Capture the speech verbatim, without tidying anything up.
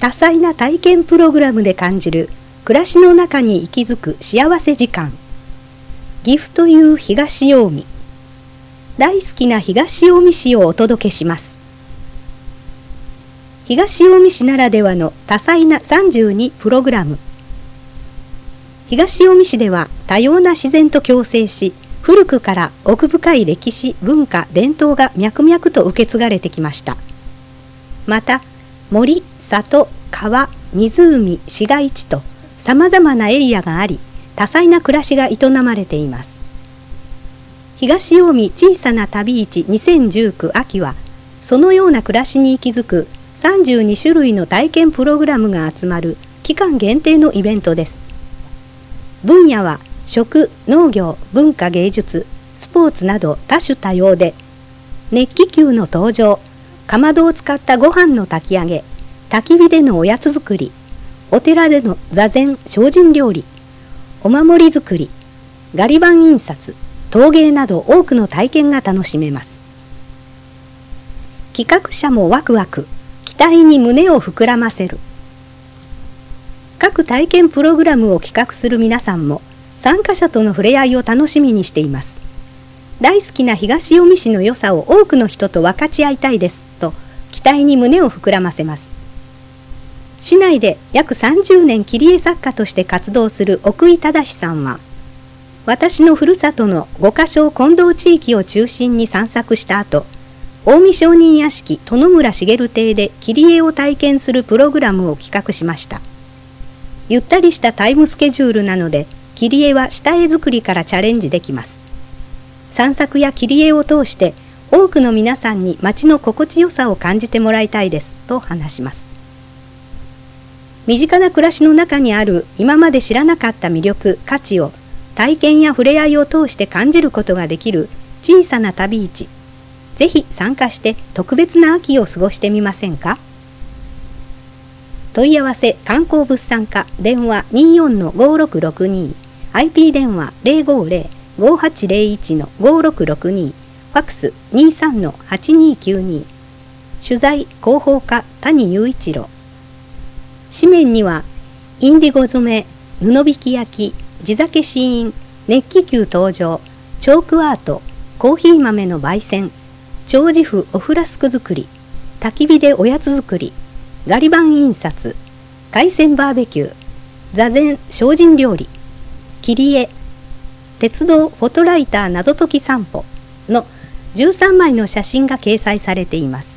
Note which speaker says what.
Speaker 1: 多彩な体験プログラムで感じる暮らしの中に息づく幸せ時間。岐阜という東近江。大好きな東近江市をお届けします。東近江市ならではの多彩なさんじゅうにプログラム。東近江市では多様な自然と共生し、古くから奥深い歴史、文化、伝統が脈々と受け継がれてきました。また、森、里、川、湖、市街地とさまざまなエリアがあり、多彩な暮らしが営まれています。東近江小さな旅市にせんじゅうきゅう秋は、そのような暮らしに息づくさんじゅうに種類の体験プログラムが集まる期間限定のイベントです。分野は食、農業、文化芸術、スポーツなど多種多様で、熱気球の登場、かまどを使ったご飯の炊き上げ、焚き火でのおやつ作り、お寺での座禅精進料理、お守り作り、ガリ版印刷、陶芸など多くの体験が楽しめます。企画者もワクワク、期待に胸を膨らませる。各体験プログラムを企画する皆さんも参加者との触れ合いを楽しみにしています。大好きな東近江市の良さを多くの人と分かち合いたいですと期待に胸を膨らませます。市内で約さんじゅうねん切り絵作家として活動する奥井忠さんは、私のふるさとの五箇所近藤地域を中心に散策した後、近江商人屋敷殿村茂邸で切り絵を体験するプログラムを企画しました。ゆったりしたタイムスケジュールなので、切り絵は下絵作りからチャレンジできます。散策や切り絵を通して多くの皆さんに街の心地よさを感じてもらいたいですと話します。身近な暮らしの中にある今まで知らなかった魅力、価値を体験や触れ合いを通して感じることができる小さな旅市。ぜひ参加して特別な秋を過ごしてみませんか？問い合わせ観光物産課電話 にじゅうよんのごろくろくに、アイピー 電話 ゼロごゼロ ごはちゼロいちのごろくろくに、ファックス にじゅうさんのはちにきゅうに、取材広報課谷雄一郎。紙面にはインディゴ染め、布引き焼き、地酒試飲、熱気球登場、チョークアート、コーヒー豆の焙煎、長寿麩おフラスク作り、焚き火でおやつ作り、ガリ版印刷、海鮮バーベキュー、座禅精進料理、切り絵、鉄道フォトライター謎解き散歩のじゅうさんまいの写真が掲載されています。